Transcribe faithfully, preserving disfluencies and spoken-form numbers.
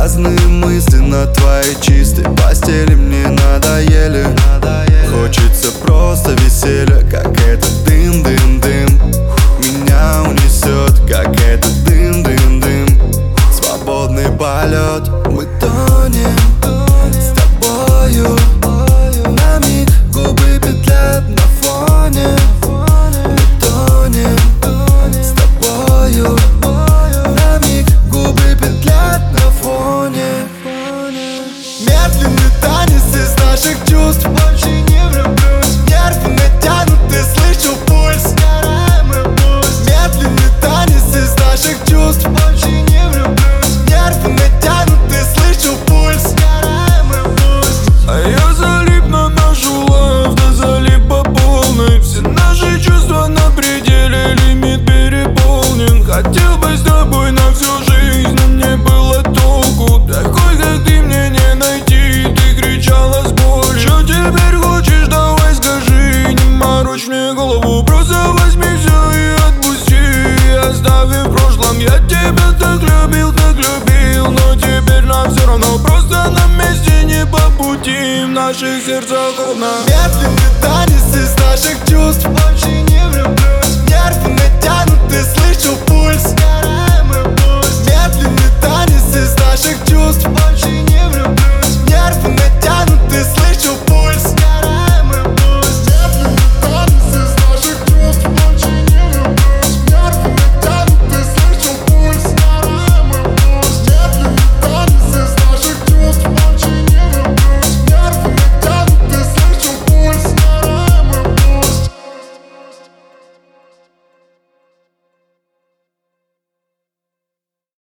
Грязные мысли на твоей чистой постели мне надоели. Хочется просто веселья, как этот дым-дым-дым. Меня унесет, как этот дым-дым-дым. Свободный полет, мы тонем с тобою. На миг губы петлят на фоне. Мы тонем с тобою. На миг губы петлят на фоне. Медленный танец из наших чувств. Больше не влюблюсь. Нервы натянуты, слышу пульс. Медленный танец из наших чувств. Больше не влюблюсь. Нервы натянуты, слышу пульс. А я залип на нашу лав, да залип по полной. Все наши чувства на пределе, лимит переполнен. Хотел бы с тобой на всю жизнь, но мне было толку. Такой, как ты, мне не найти, ты кричала с болью. Что теперь хочешь, давай скажи, не морочь мне голову. Просто возьми все и отпусти, оставив в прошлом. Я тебя так любил, так любил, но теперь нам все равно. Просто на месте не по пути, в наших сердцах холодно.